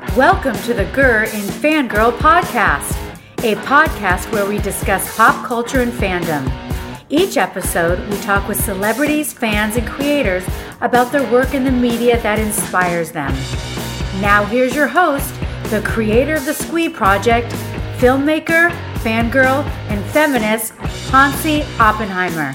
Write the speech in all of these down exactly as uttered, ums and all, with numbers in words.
Welcome to the G R in Fangirl podcast, a podcast where we discuss pop culture and fandom. Each episode, we talk with celebrities, fans, and creators about their work in the media that inspires them. Now here's your host, the creator of the Squee Project, filmmaker, fangirl, and feminist, Hansi Oppenheimer.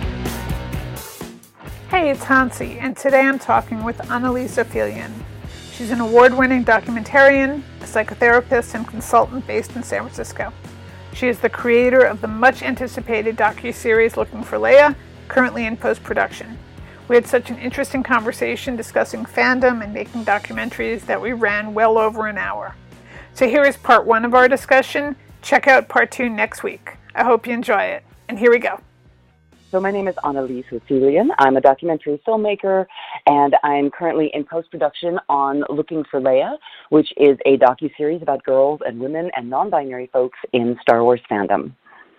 Hey, it's Hansi, and today I'm talking with Annalise Ophelian. She's an award-winning documentarian, a psychotherapist, and consultant based in San Francisco. She is the creator of the much-anticipated docuseries Looking for Leia, currently in post-production. We had such an interesting conversation discussing fandom and making documentaries that we ran well over an hour. So here is part one of our discussion. Check out part two next week. I hope you enjoy it. And here we go. So my name is Annalise Ophelian. I'm a documentary filmmaker, and I'm currently in post-production on Looking for Leia, which is a docuseries about girls and women and non-binary folks in Star Wars fandom.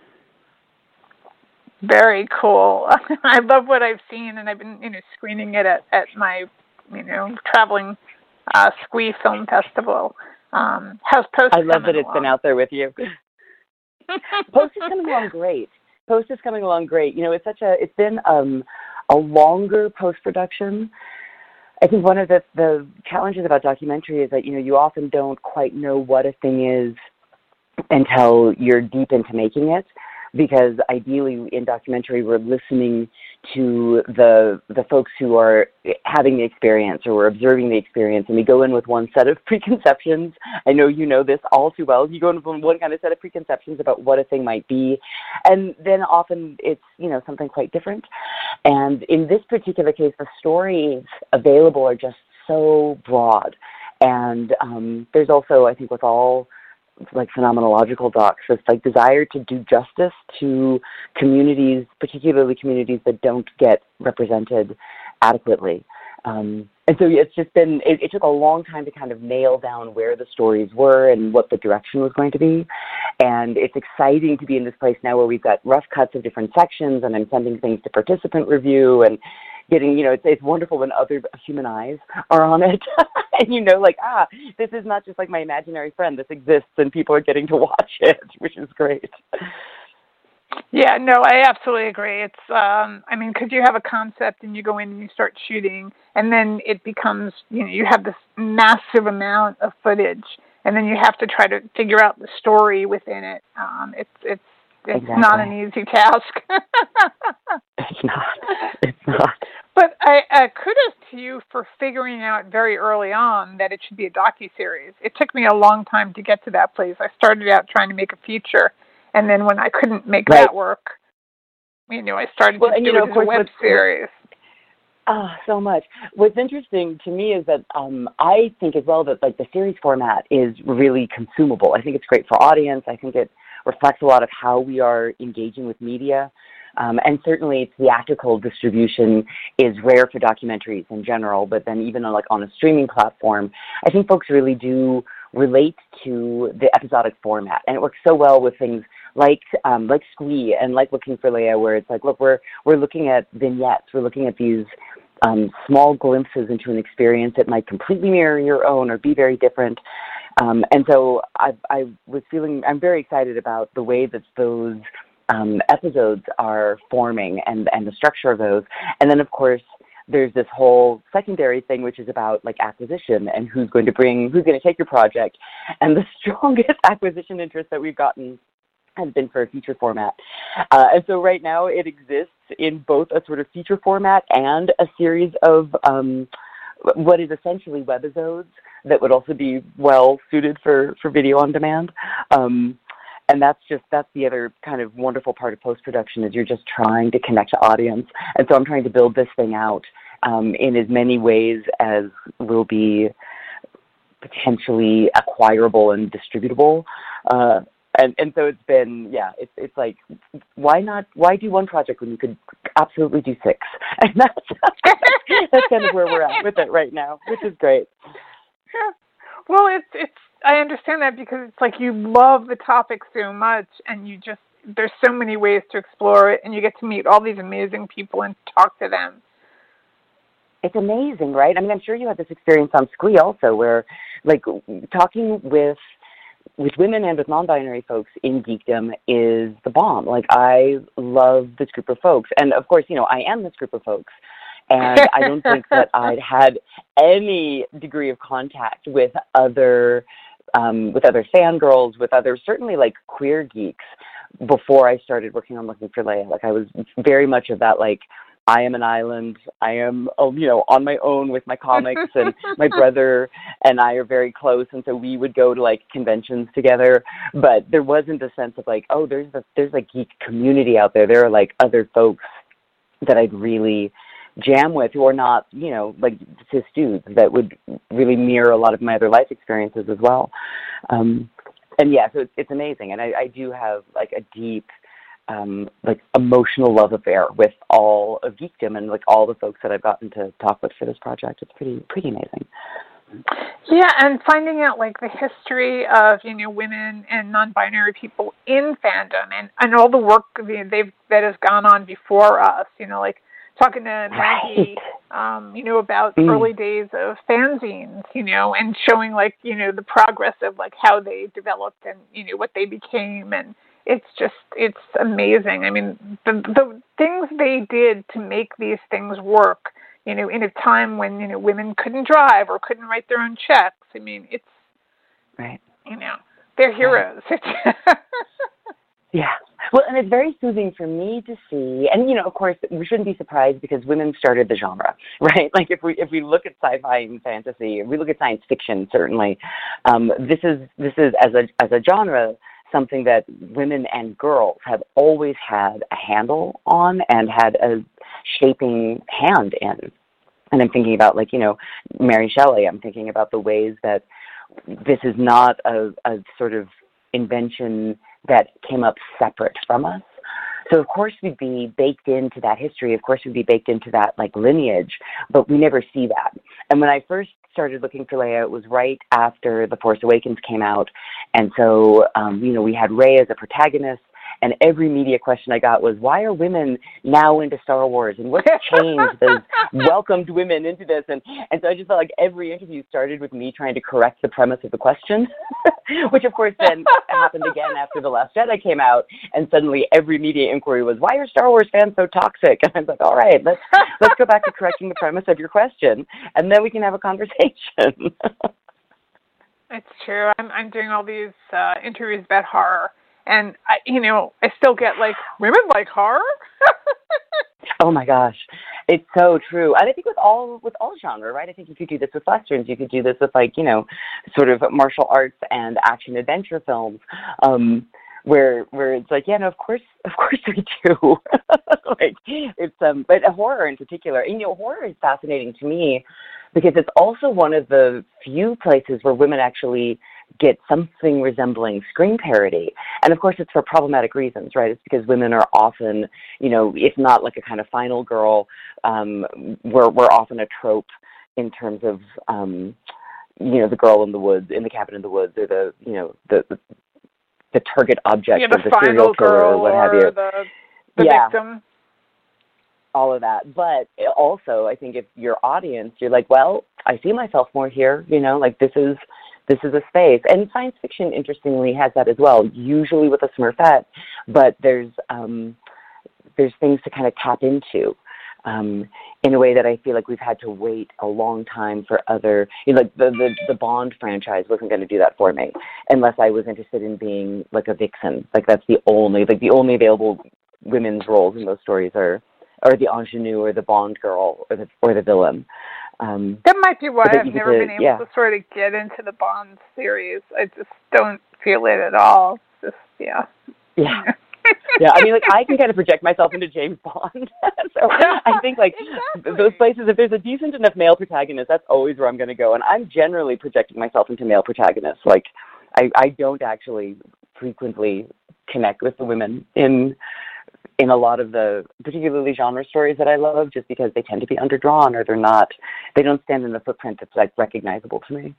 Very cool. I love what I've seen, and I've been, you know, screening it at, at my, you know, traveling uh, Squee Film Festival. Um, how's Post? I love that it's along? been out there with you. Post is coming along great. Post is coming along great. You know, it's such a, it's been um, a longer post-production. I think one of the, the challenges about documentary is that, you know, you often don't quite know what a thing is until you're deep into making it, because ideally in documentary we're listening to the the folks who are having the experience or we're observing the experience, and we go in with one set of preconceptions. I know you know this all too well. You go in with one kind of set of preconceptions about what a thing might be, and then often it's, you know, something quite different. And in this particular case, the stories available are just so broad. And um, there's also, I think, with all like phenomenological docs, this like desire to do justice to communities, particularly communities that don't get represented adequately. Um, and so it's just been, it, it took a long time to kind of nail down where the stories were and what the direction was going to be. And it's exciting to be in this place now where we've got rough cuts of different sections, and I'm sending things to participant review and getting, you know, it's, it's wonderful when other human eyes are on it. And, you know, like, ah, this is not just like my imaginary friend. This exists, and people are getting to watch it, which is great. Yeah, no, I absolutely agree. It's, um, I mean, because you have a concept and you go in and you start shooting, and then it becomes, you know, you have this massive amount of footage, and then you have to try to figure out the story within it. Um, it's, it's, it's exactly. not an easy task. It's not. It's not. But I, uh, kudos to you for figuring out very early on that it should be a docuseries. It took me a long time to get to that place. I started out trying to make a feature, and then when I couldn't make right. that work, you know, I started well, to and, do you know, it of as a course, web series. Ah, oh, so much. What's interesting to me is that um, I think as well that like the series format is really consumable. I think it's great for audience. I think it reflects a lot of how we are engaging with media. Um, and certainly theatrical distribution is rare for documentaries in general, but then even on, like on a streaming platform, I think folks really do relate to the episodic format. And it works so well with things like um, like Squee and like Looking for Leia, where it's like, look, we're we're looking at vignettes, we're looking at these um, small glimpses into an experience that might completely mirror your own or be very different. Um, and so I, I was feeling, I'm very excited about the way that those um, episodes are forming and, and the structure of those. And then, of course, there's this whole secondary thing, which is about like acquisition and who's going to bring, who's going to take your project. And the strongest acquisition interest that we've gotten has been for a feature format. Uh, and so right now it exists in both a sort of feature format and a series of um, what is essentially webisodes that would also be well suited for, for video on demand. Um, and that's just, that's the other kind of wonderful part of post-production is you're just trying to connect to audience. And so I'm trying to build this thing out um, in as many ways as will be potentially acquirable and distributable. Uh, and, and so it's been, yeah, it's it's like, why not, why do one project when you could absolutely do six? And that's, that's kind of where we're at with it right now, which is great. Yeah. Well, it's, it's, I understand that because it's like you love the topic so much and you just, there's so many ways to explore it and you get to meet all these amazing people and talk to them. It's amazing, right? I mean, I'm sure you had this experience on Squee also where like talking with with women and with non-binary folks in geekdom is the bomb. Like, I love this group of folks. And, of course, you know, I am this group of folks. And I don't think that I'd had any degree of contact with other um, with other fangirls, with other, certainly, like, queer geeks before I started working on Looking for Leia. Like, I was very much of that, like, I am an island. I am, you know, on my own with my comics, and my brother and I are very close, and so we would go to, like, conventions together. But there wasn't a sense of, like, oh, there's a, there's a geek community out there. There are, like, other folks that I'd really jam with who are not, you know, like cis dudes that would really mirror a lot of my other life experiences as well. Um, and, yeah, so it's, it's amazing. And I, I do have, like, a deep Um, like emotional love affair with all of geekdom and like all the folks that I've gotten to talk with for this project. It's pretty pretty amazing. Yeah, and finding out like the history of, you know, women and non-binary people in fandom and, and all the work they've that has gone on before us. You know, like talking to Maggie, right. um, you know, about mm. early days of fanzines, you know, and showing like, you know, the progress of like how they developed and, you know, what they became. And it's just, it's amazing. I mean, the the things they did to make these things work, you know, in a time when, you know, women couldn't drive or couldn't write their own checks. I mean, it's, right. you know, they're heroes. Right. Yeah. Well, and it's very soothing for me to see, and, you know, of course, we shouldn't be surprised because women started the genre, right? Like, if we if we look at sci-fi and fantasy, if we look at science fiction, certainly, um, this is, this is as a as a genre, something that women and girls have always had a handle on and had a shaping hand in. And I'm thinking about, like, you know, Mary Shelley. I'm thinking about the ways that this is not a, a sort of invention that came up separate from us. So, of course, we'd be baked into that history. Of course, we'd be baked into that, like, lineage, but we never see that. And when I first started Looking for Leia, it was right after The Force Awakens came out. And so, um, you know, we had Rey as a protagonist, and every media question I got was, why are women now into Star Wars? And what's changed has welcomed women into this? And, and so I just felt like every interview started with me trying to correct the premise of the question, which, of course, then happened again after The Last Jedi came out. And suddenly every media inquiry was, why are Star Wars fans so toxic? And I was like, all right, let's, let's go back to correcting the premise of your question, and then we can have a conversation. It's true. I'm, I'm doing all these uh, interviews about horror. And, I, you know, I still get, like, women like horror? Oh, my gosh. It's so true. And I think with all with all genre, right? I think you could do this with Westerns. You could do this with, like, you know, sort of martial arts and action-adventure films, um, where where it's like, yeah, no, of course, of course we do. Like, it's, um, but horror in particular. And, you know, horror is fascinating to me because it's also one of the few places where women actually get something resembling screen parody. And of course, it's for problematic reasons, right? It's because women are often, you know, if not like a kind of final girl, um, we're, we're often a trope in terms of, um, you know, the girl in the woods, in the cabin in the woods, or the, you know, the the, the target object yeah, the of the serial killer or what have you. The, the yeah. victim. All of that. But also, I think if your audience, you're like, well, I see myself more here, you know, like this is, This is a space. And science fiction, interestingly, has that as well, usually with a Smurfette, but there's um, there's things to kind of tap into um, in a way that I feel like we've had to wait a long time for other, you know, like the, the, the Bond franchise wasn't going to do that for me unless I was interested in being like a vixen. Like that's the only, like the only available women's roles in those stories are, are the ingenue or the Bond girl or the, or the villain. Um, that might be why I've never to, been able yeah. to sort of get into the Bond series. I just don't feel it at all. Just, yeah. Yeah. Yeah, I mean, like, I can kind of project myself into James Bond. So I think, like, exactly. Those places, if there's a decent enough male protagonist, that's always where I'm going to go. And I'm generally projecting myself into male protagonists. Like, I, I don't actually frequently connect with the women in in a lot of the particularly genre stories that I love, just because they tend to be underdrawn or they're not, they don't stand in a footprint that's, like, recognizable to me.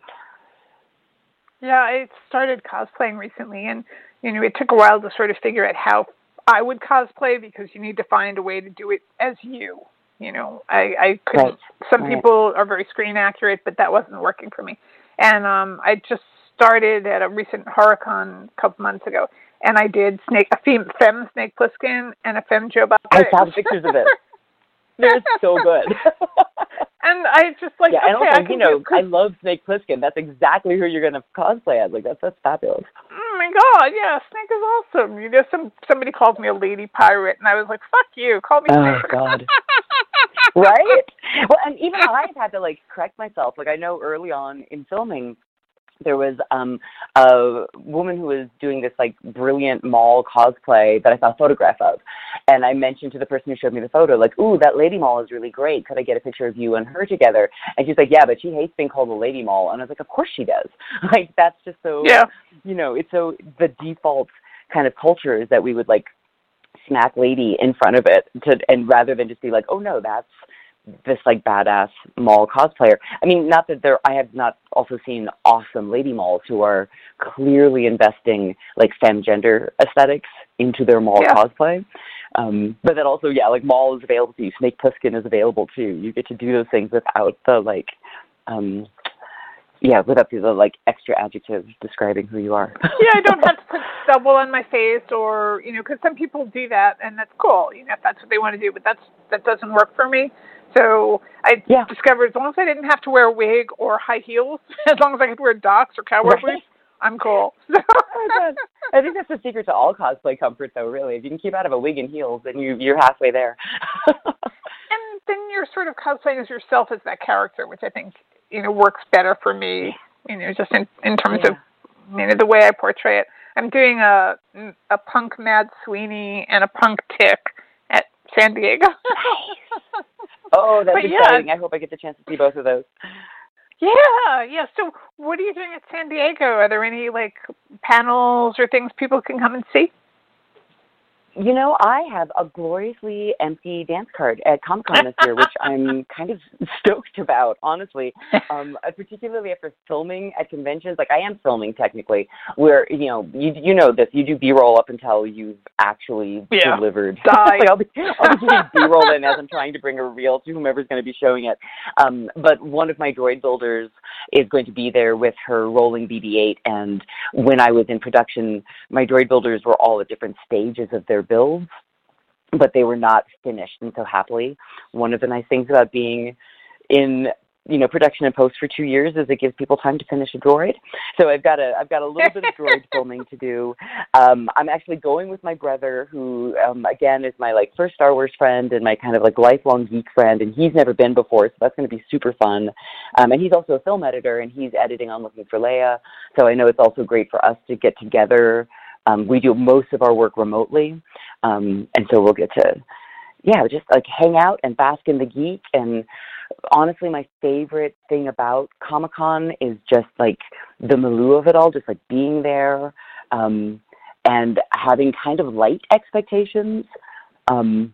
Yeah, I started cosplaying recently, and, you know, it took a while to sort of figure out how I would cosplay, because you need to find a way to do it as you. You know, I, I couldn't, right. some right. people are very screen accurate, but that wasn't working for me. And um, I just started at a recent HorrorCon a couple months ago, and I did snake a femme, femme Snake Plissken and a femme Joe Bob I saw the pictures of it. They're so good. And I just like, yeah, okay, and also, I can you know, do, I love Snake Plissken. That's exactly who you're going to cosplay as. Like, that's, that's fabulous. Oh my God, yeah, Snake is awesome. You know, some somebody called me a lady pirate, and I was like, fuck you, call me Snake. Oh, God. Right? Well, and even I've had to, like, correct myself. Like, I know early on in filming, there was um, a woman who was doing this, like, brilliant mall cosplay that I saw a photograph of. And I mentioned to the person who showed me the photo, like, ooh, that lady mall is really great. Could I get a picture of you and her together? And she's like, yeah, but she hates being called a lady mall. And I was like, of course she does. Like, that's just so, yeah. you know, it's so the default kind of culture is that we would, like, smack lady in front of it, to, and rather than just be like, oh, no, that's this like badass mall cosplayer. I mean, not that there, I have not also seen awesome lady malls who are clearly investing like femme gender aesthetics into their mall yeah. cosplay. Um, but then also, yeah, like mall is available to you. Snake Plissken is available too. You get to do those things without the like, um, yeah, without the like extra adjectives describing who you are. Yeah, I don't have to put stubble on my face or, you know, because some people do that and that's cool, you know, if that's what they want to do, but that's, that doesn't work for me. So I yeah. discovered as long as I didn't have to wear a wig or high heels, as long as I could wear docks or cowboy right. boots, I'm cool. Oh, I think that's the secret to all cosplay comfort, though, really. If you can keep out of a wig and heels, then you, you're halfway there. And then you're sort of cosplaying as yourself as that character, which I think, you know, works better for me, you know, just in, in terms yeah. of, you know, the way I portray it. I'm doing a, a punk Mad Sweeney and a punk Tick at San Diego. Oh, that's but exciting. Yeah. I hope I get the chance to see both of those. Yeah, yeah. So what are you doing at San Diego? Are there any, like, panels or things people can come and see? You know, I have a gloriously empty dance card at Comic-Con this year, which I'm kind of stoked about, honestly. Um, particularly after filming at conventions. Like, I am filming, technically, where, you know, you you know this. You do B-roll up until you've actually yeah. delivered. like, I'll be, I'll be doing B-roll in as I'm trying to bring a reel to whomever's going to be showing it. Um, but one of my droid builders is going to be there with her rolling B B eight, and when I was in production, my droid builders were all at different stages of their builds, but they were not finished. And so happily, one of the nice things about being in, you know, production and post for two years is it gives people time to finish a droid. So I've got a, I've got a little bit of droid filming to do. Um, I'm actually going with my brother, who, um, again, is my like first Star Wars friend and my kind of like lifelong geek friend. And he's never been before, so that's going to be super fun. Um, and he's also a film editor, and he's editing on Looking for Leia. So I know it's also great for us to get together. Um, we do most of our work remotely, um, and so we'll get to, yeah, just like hang out and bask in the geek. And honestly, my favorite thing about Comic-Con is just like the milieu of it all, just like being there um, and having kind of light expectations. Um,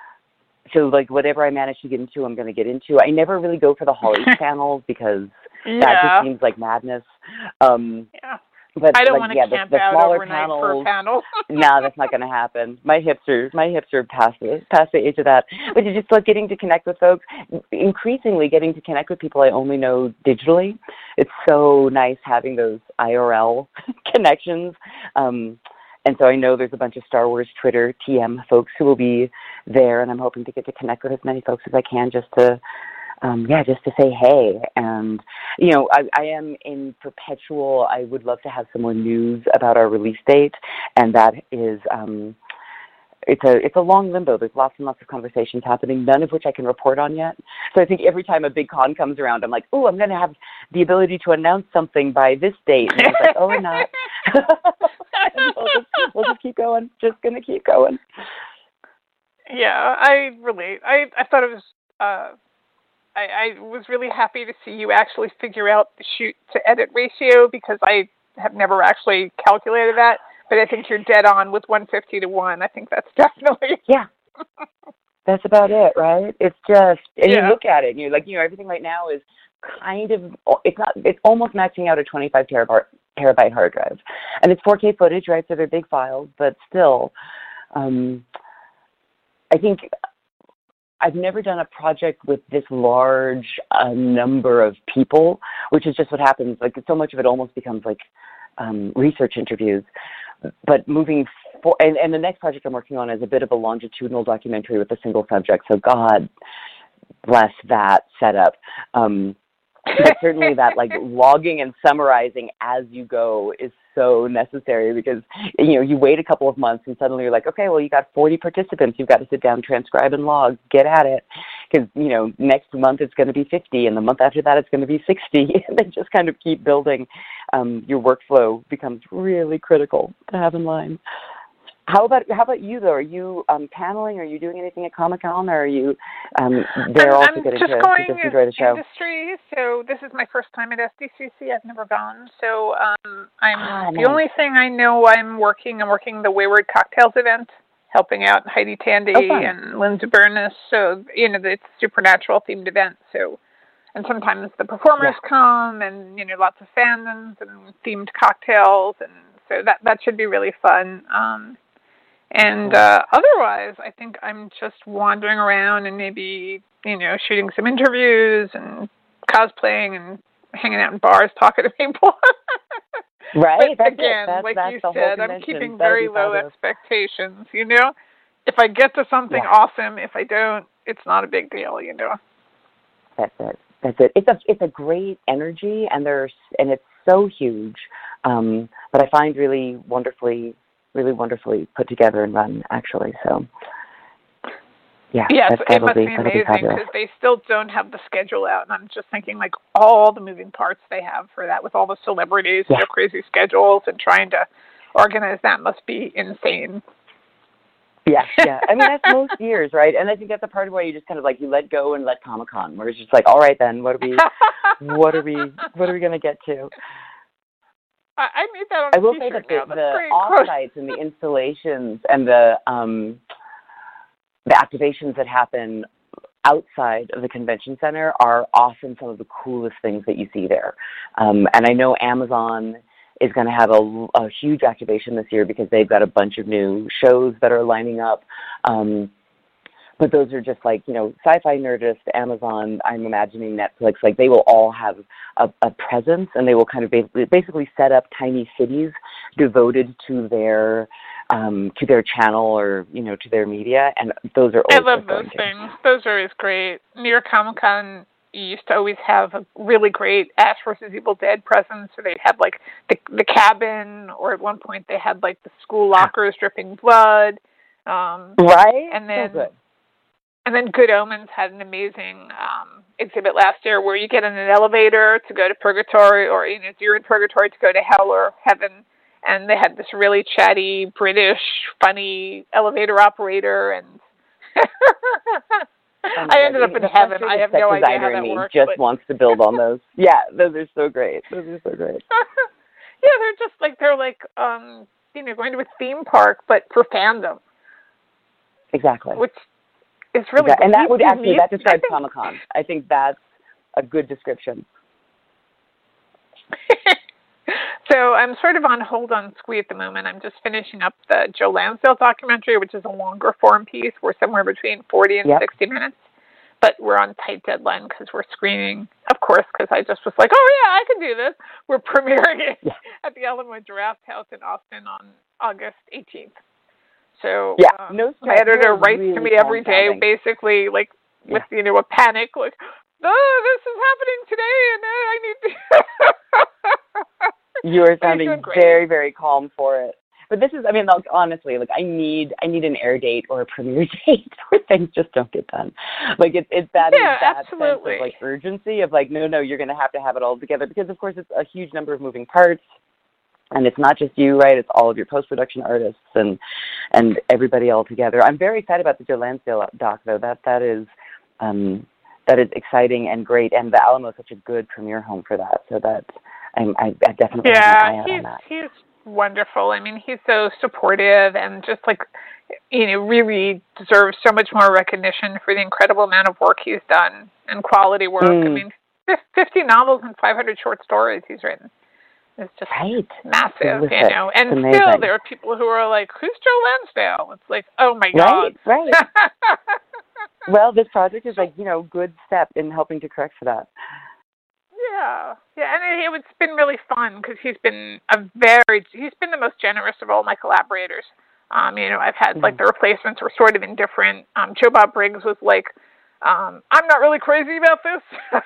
so like whatever I manage to get into, I'm going to get into. I never really go for the Hall H panels because yeah. that just seems like madness. Um, yeah. But I don't like, want to yeah, camp the, the out smaller overnight panels, for a panel. No, that's not going to happen. My hips are my hips are past the past the age of that. But it's just like getting to connect with folks. Increasingly, getting to connect with people I only know digitally. It's so nice having those I R L connections. Um, and so I know there's a bunch of Star Wars Twitter T M folks who will be there, and I'm hoping to get to connect with as many folks as I can, just to. Um, yeah, just to say hey. And, you know, I, I am in perpetual, I would love to have some more news about our release date, and that is, um, it's a it's a long limbo. There's lots and lots of conversations happening, none of which I can report on yet. So I think every time a big con comes around, I'm like, oh, I'm going to have the ability to announce something by this date. And I was like, oh, we're not. we'll, just, we'll just keep going, just going to keep going. Yeah, I relate. I, I thought it was... Uh... I, I was really happy to see you actually figure out the shoot to edit ratio, because I have never actually calculated that, but I think you're dead on with one fifty to one. I think that's definitely... Yeah. That's about it, right? It's just, and yeah. you look at it and you're like, you know, everything right now is kind of, it's not, it's almost maxing out a twenty-five terabyte, terabyte hard drive. And it's four K footage, right? So they're big files, but still, um, I think... I've never done a project with this large uh, number of people, which is just what happens. Like so much of it almost becomes like um, research interviews. But moving for, and, and the next project I'm working on is a bit of a longitudinal documentary with a single subject. So God bless that setup. Um, but certainly that like logging and summarizing as you go is so necessary because, you know, you wait a couple of months and suddenly you're like, okay, well, you got forty participants. You've got to sit down, transcribe, and log. Get at it. Because, you know, next month it's going to be fifty, and the month after that it's going to be sixty. And then just kind of keep building. Um, your workflow becomes really critical to have in line. How about how about you, though? Are you um, paneling? Are you doing anything at Comic-Con? Or are you um, there I'm, also I'm getting just to, going to just enjoy the show? Industry, so this is my first time at S D C C. I've never gone. So um, I'm ah, the nice. only thing I know I'm working, I'm working the Wayward Cocktails event, helping out Heidi Tandy oh, and Lindsay Burness. So, you know, it's a supernatural themed event. So, and sometimes the performers yeah. come and, you know, lots of fandoms and themed cocktails. And so that, that should be really fun. Um, And uh, otherwise, I think I'm just wandering around and maybe, you know, shooting some interviews and cosplaying and hanging out in bars, talking to people. Right. But that's again, it. That's, like that's you the said, whole I'm keeping That'll very low fabulous. expectations, you know? If I get to something, yeah. awesome. If I don't, it's not a big deal, you know? That's it. That's it. It's a it's a great energy, and there's and it's so huge. Um, but I find really wonderfully. really wonderfully put together and run, actually. So, yeah, yes, that's, it must be, be amazing because they still don't have the schedule out. And I'm just thinking, like, all the moving parts they have for that with all the celebrities yeah. and their crazy schedules and trying to organize that must be insane. Yeah, yeah. I mean, that's most years, right? And I think that's a part of why you just kind of like you let go and let Comic-Con, where it's just like, all right, then, what are we, what are we, what are we going to get to? I made that on I will a say that t-shirt the, now. the That's off-sites and the installations and the um, the activations that happen outside of the convention center are often some of the coolest things that you see there. Um, and I know Amazon is going to have a, a huge activation this year because they've got a bunch of new shows that are lining up. Um, But those are just like, you know, Sci-Fi Nerdist, Amazon, I'm imagining Netflix, like they will all have a, a presence and they will kind of basically, basically set up tiny cities devoted to their um, to their channel or, you know, to their media. And those are always I love those things. Those are always great. New York Comic Con used to always have a really great Ash versus Evil Dead presence. So they'd have like the, the cabin, or at one point they had like the school lockers dripping blood. Um, right? And then, so good. And then Good Omens had an amazing um, exhibit last year where you get in an elevator to go to purgatory, or you know, if you're in purgatory to go to hell or heaven. And they had this really chatty, British, funny elevator operator, and I ended up in heaven. I have no idea how that works. Just but... wants to build on those. Yeah, those are so great. Those are so great. Yeah, they're just like they're like um, you know, going to a theme park, but for fandom. Exactly. Which is really exactly. And that would actually that describes think... Comic-Con. I think that's a good description. So I'm sort of on hold on Squee at the moment. I'm just finishing up the Joe Lansdale documentary, which is a longer form piece. We're somewhere between forty and yep. sixty minutes. But we're on tight deadline because we're screening, of course, because I just was like, oh, yeah, I can do this. We're premiering it yeah. at the Alamo Draft House in Austin on August eighteenth. So yeah, uh, no my editor writes really to me every day, sounding. basically, like, yeah. with, you know, a panic, like, oh, this is happening today, and uh, I need to... You are sounding very, very calm for it. But this is, I mean, like, honestly, like I need, I need an air date or a premiere date where things just don't get done. Like it's, it's that, yeah, that absolutely. sense of like urgency of like, no, no, you're going to have to have it all together because of course it's a huge number of moving parts, and it's not just you, right? It's all of your post-production artists and and everybody all together. I'm very excited about the Joe Lansdale doc, though. That that is, um, that is exciting and great, and the Alamo is such a good premiere home for that. So that I'm, I, I definitely yeah, have an eye out he's, on that. he's wonderful. I mean, he's so supportive and just like, you know, really deserves so much more recognition for the incredible amount of work he's done and quality work. Mm. I mean, fifty novels and five hundred short stories he's written. It's just right. massive, Terrific. you know. And still there are people who are like, who's Joe Lansdale? It's like, oh my God. Right, right. well, this project is like, you know, good step in helping to correct for that. Yeah, yeah, and it, it's been really fun because he's been a very, he's been the most generous of all my collaborators. Um, you know, I've had, mm-hmm. like, the replacements were sort of indifferent. Um, Joe Bob Briggs was like, um, I'm not really crazy about this.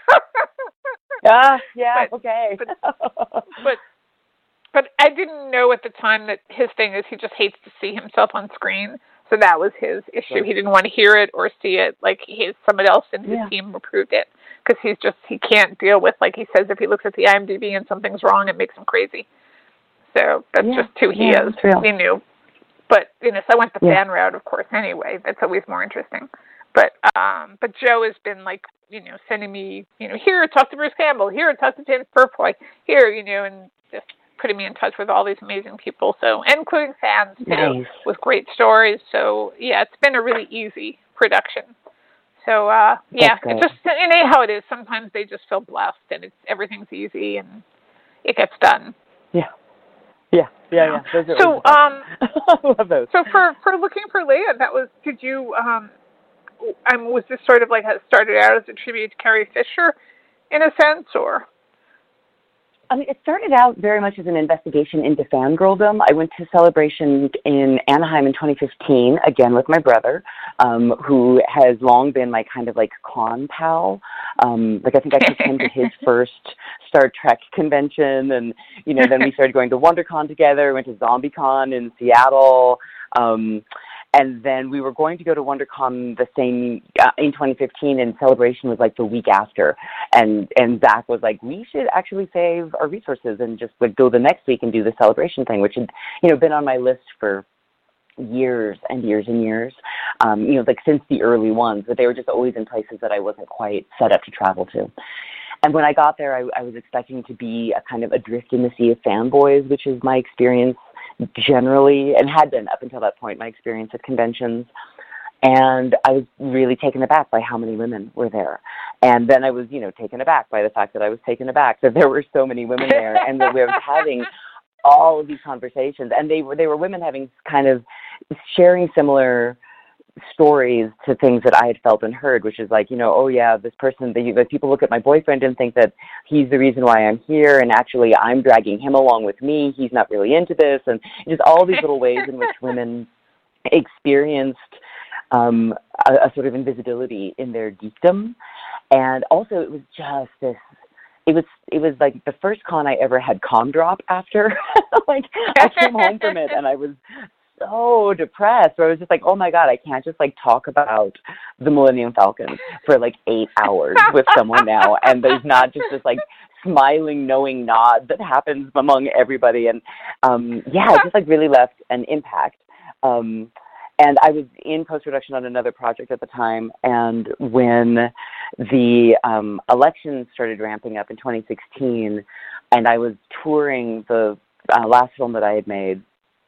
Ah, yeah, but, okay. but, but, but I didn't know at the time that his thing is he just hates to see himself on screen. So that was his issue. Right. He didn't want to hear it or see it. Like, his, somebody else in his yeah. team approved it. Because he's just, he can't deal with, like he says, if he looks at the I M D B and something's wrong, it makes him crazy. So that's yeah. just who he yeah, is. Real. He knew. But, you know, so I went the yeah. fan route, of course, anyway. That's always more interesting. But um, but Joe has been, like, you know, sending me, you know, here, talk to Bruce Campbell. Here, talk to James Purfoy. Here, you know, and just putting me in touch with all these amazing people. So, including fans, too, nice. with great stories. So, yeah, it's been a really easy production. So, uh, yeah, it's just, you know how it is. Sometimes they just feel blessed and it's everything's easy and it gets done. Yeah. Yeah, yeah, yeah. Those are so, um, I love those. So for, for Looking for Leia, that was, did you, um, um, was this sort of like, had started out as a tribute to Carrie Fisher in a sense, or? I mean, it started out very much as an investigation into fangirldom. I went to Celebration in Anaheim in twenty fifteen, again with my brother, um, who has long been my kind of like con pal. Um, like I think I took him to his first Star Trek convention, and you know, then we started going to WonderCon together. Went to ZombieCon in Seattle. Um, And then we were going to go to WonderCon the same uh, in twenty fifteen, and Celebration was like the week after. And and Zach was like, we should actually save our resources and just like go the next week and do the Celebration thing, which had, you know, been on my list for years and years and years. Um, you know, like since the early ones, but they were just always in places that I wasn't quite set up to travel to. And when I got there, I, I was expecting to be a kind of adrift in the sea of fanboys, which is my experience generally, and had been up until that point, my experience at conventions. And I was really taken aback by how many women were there. And then I was, you know, taken aback by the fact that I was taken aback that there were so many women there, and that we were having all of these conversations. And they were they were women having kind of sharing similar stories to things that I had felt and heard, which is like, you know, oh yeah, this person, the, the people look at my boyfriend and think that he's the reason why I'm here, and actually I'm dragging him along with me. He's not really into this, and just all these little ways in which women experienced um, a, a sort of invisibility in their geekdom. And also it was just this, it was it was like the first con I ever had com drop after. Like I came home from it and I was so depressed, where I was just like, oh my God, I can't just like talk about the Millennium Falcon for like eight hours with someone now, and there's not just this like smiling, knowing nod that happens among everybody. And um, yeah, it just like really left an impact. Um, and I was in post-production on another project at the time, and when the um, election started ramping up in twenty sixteen, and I was touring the uh, last film that I had made,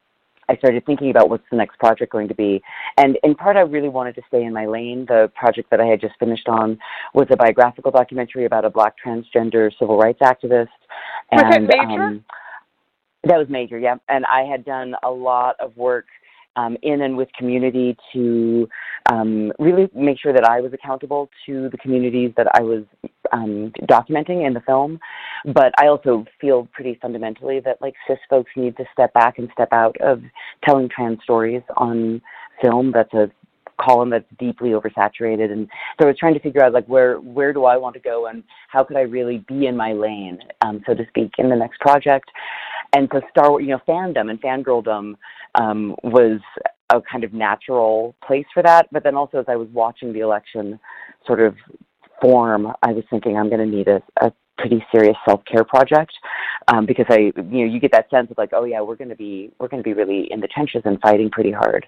I started thinking about what's the next project going to be. And in part, I really wanted to stay in my lane. The project that I had just finished on was a biographical documentary about a Black transgender civil rights activist. Was and, it major? Um, that was major, yeah. And I had done a lot of work um, in and with community to um, really make sure that I was accountable to the communities that I was um, documenting in the film. But I also feel pretty fundamentally that like cis folks need to step back and step out of telling trans stories on film. That's a column that's deeply oversaturated. And so I was trying to figure out like where where do I want to go, and how could I really be in my lane, um, so to speak, in the next project. And so Star Wars, you know, fandom and fangirldom um, was a kind of natural place for that. But then also as I was watching the election sort of form, I was thinking I'm going to need a, a pretty serious self-care project, um, because I, you know, you get that sense of like, oh yeah, we're going to be, we're going to be really in the trenches and fighting pretty hard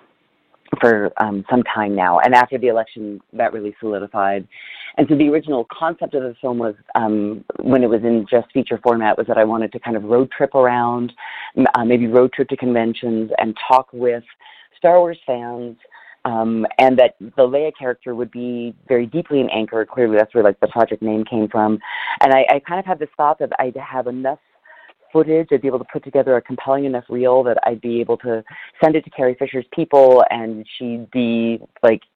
for um, some time now. And after the election, that really solidified. And so the original concept of the film was, um, when it was in just feature format, was that I wanted to kind of road trip around, uh, maybe road trip to conventions and talk with Star Wars fans, um, and that the Leia character would be very deeply an anchor. Clearly, that's where like the project name came from. And I, I kind of had this thought that I'd have enough footage, I'd be able to put together a compelling enough reel that I'd be able to send it to Carrie Fisher's people, and she'd be like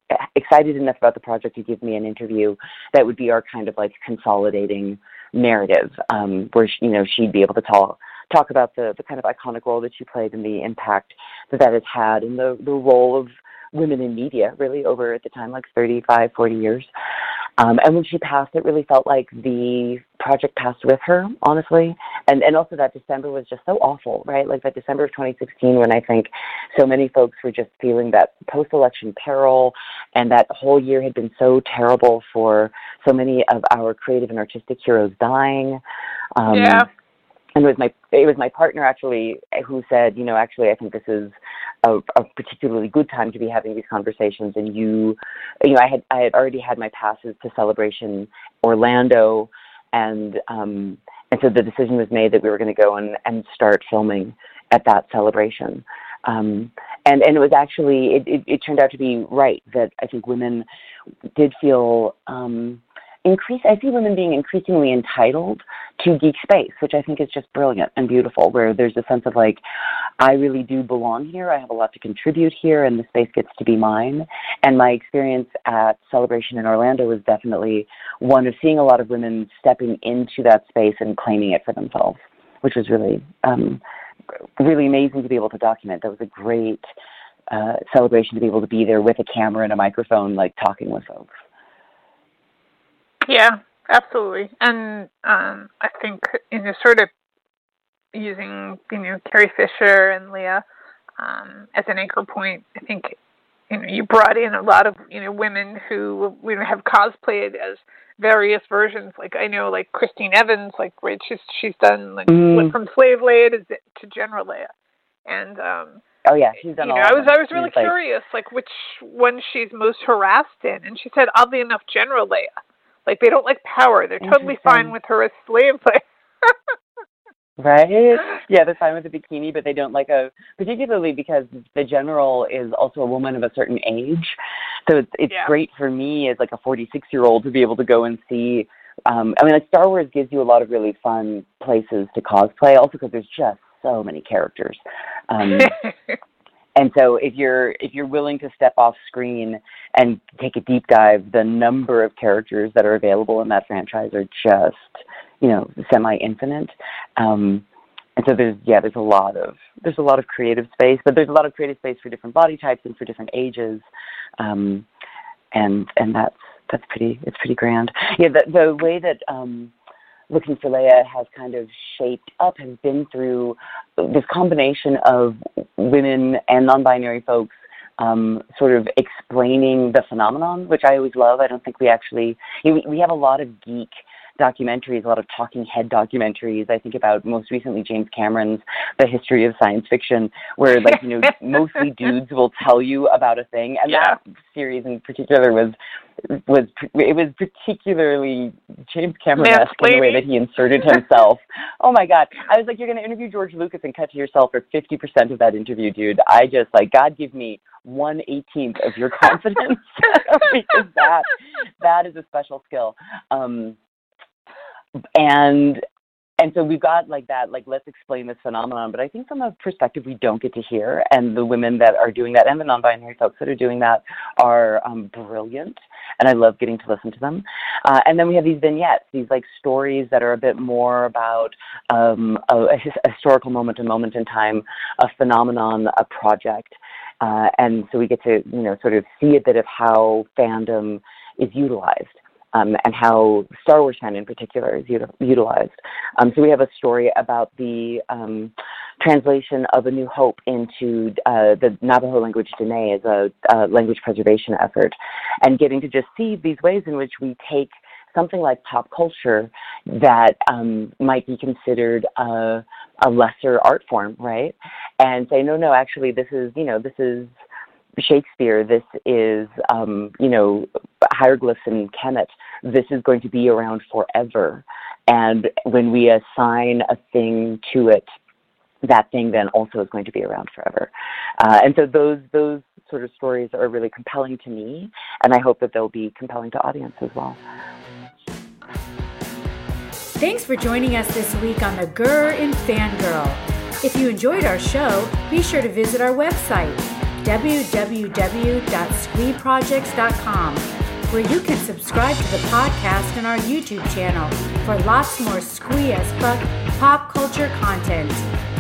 excited enough about the project to give me an interview that would be our kind of like consolidating narrative, um, where she, you know she'd be able to talk talk about the, the kind of iconic role that she played and the impact that that has had, and the, the role of women in media, really, over at the time, like thirty-five, forty years. Um, and when she passed, it really felt like the project passed with her, honestly. And and also that December was just so awful, right? Like that December of twenty sixteen, when I think so many folks were just feeling that post-election peril, and that whole year had been so terrible for so many of our creative and artistic heroes dying. Um, yeah. And it was my it was my partner actually who said, you know, actually I think this is a, a particularly good time to be having these conversations. And you, you know, I had I had already had my passes to Celebration Orlando, and um, and so the decision was made that we were going to go and, and start filming at that celebration. Um, and and it was actually it, it, it turned out to be right that I think women did feel. Um, Increase, I see women being increasingly entitled to geek space, which I think is just brilliant and beautiful, where there's a sense of like, I really do belong here, I have a lot to contribute here, and the space gets to be mine. And my experience at Celebration in Orlando was definitely one of seeing a lot of women stepping into that space and claiming it for themselves, which was really, um, really amazing to be able to document. That was a great uh, celebration to be able to be there with a camera and a microphone, like talking with folks. Yeah, absolutely. And um, I think, you know, sort of using, you know, Carrie Fisher and Leah um, as an anchor point, I think, you know, you brought in a lot of, you know, women who we have cosplayed as various versions. Like, I know, like, Christine Evans, like, right, she's, she's done, like, mm. from Slave Leia to, to General Leia. And, um, oh, yeah, she's done you all know, I was, I was really she's curious, like, like, which one she's most harassed in. And she said, oddly enough, General Leia. Like, they don't like power. They're totally fine with her as slave. Right? Yeah, they're fine with the bikini, but they don't like a, particularly because the general is also a woman of a certain age. So it's, it's yeah. great for me as like a forty-six-year-old to be able to go and see, um, I mean, like Star Wars gives you a lot of really fun places to cosplay, also because there's just so many characters. Um And so if you're if you're willing to step off screen and take a deep dive, the number of characters that are available in that franchise are just, you know, semi-infinite. Um, and so there's yeah, there's a lot of there's a lot of creative space, but there's a lot of creative space for different body types and for different ages. Um, and and that's that's pretty it's pretty grand. Yeah, the the way that um, Looking for Leia has kind of shaped up, has been through this combination of women and non-binary folks um, sort of explaining the phenomenon, which I always love. I don't think we actually, you know, we, we have a lot of geek documentaries, a lot of talking head documentaries. I think about most recently James Cameron's The History of Science Fiction, where like, you know, mostly dudes will tell you about a thing. And yeah. that series in particular was was it was particularly James Cameron-esque in the way that he inserted himself. Oh my God. I was like, you're going to interview George Lucas and cut to yourself for fifty percent of that interview, dude. I just like, God give me one eighteenth of your confidence because that that is a special skill. Um, And and so we've got like that, like, let's explain this phenomenon. But I think from a perspective we don't get to hear, and the women that are doing that and the non-binary folks that are doing that are um, brilliant. And I love getting to listen to them. Uh, and then we have these vignettes, these like stories that are a bit more about um, a, a historical moment, a moment in time, a phenomenon, a project. Uh, and so we get to, you know, sort of see a bit of how fandom is utilized. Um, and how Star Wars fan in particular is util- utilized. Um, so we have a story about the um, translation of A New Hope into uh, the Navajo language Dene as a uh, language preservation effort, and getting to just see these ways in which we take something like pop culture that um, might be considered a, a lesser art form, right? And say, no, no, actually, this is, you know, this is Shakespeare, this is, um, you know, hieroglyphs in Kemet. This is going to be around forever. And when we assign a thing to it, that thing then also is going to be around forever. Uh, and so those those sort of stories are really compelling to me, and I hope that they'll be compelling to audience as well. Thanks for joining us this week on The Grr in Fangirl. If you enjoyed our show, be sure to visit our website, w w w dot squee projects dot com, where you can subscribe to the podcast and our YouTube channel for lots more squee as fuck pop culture content.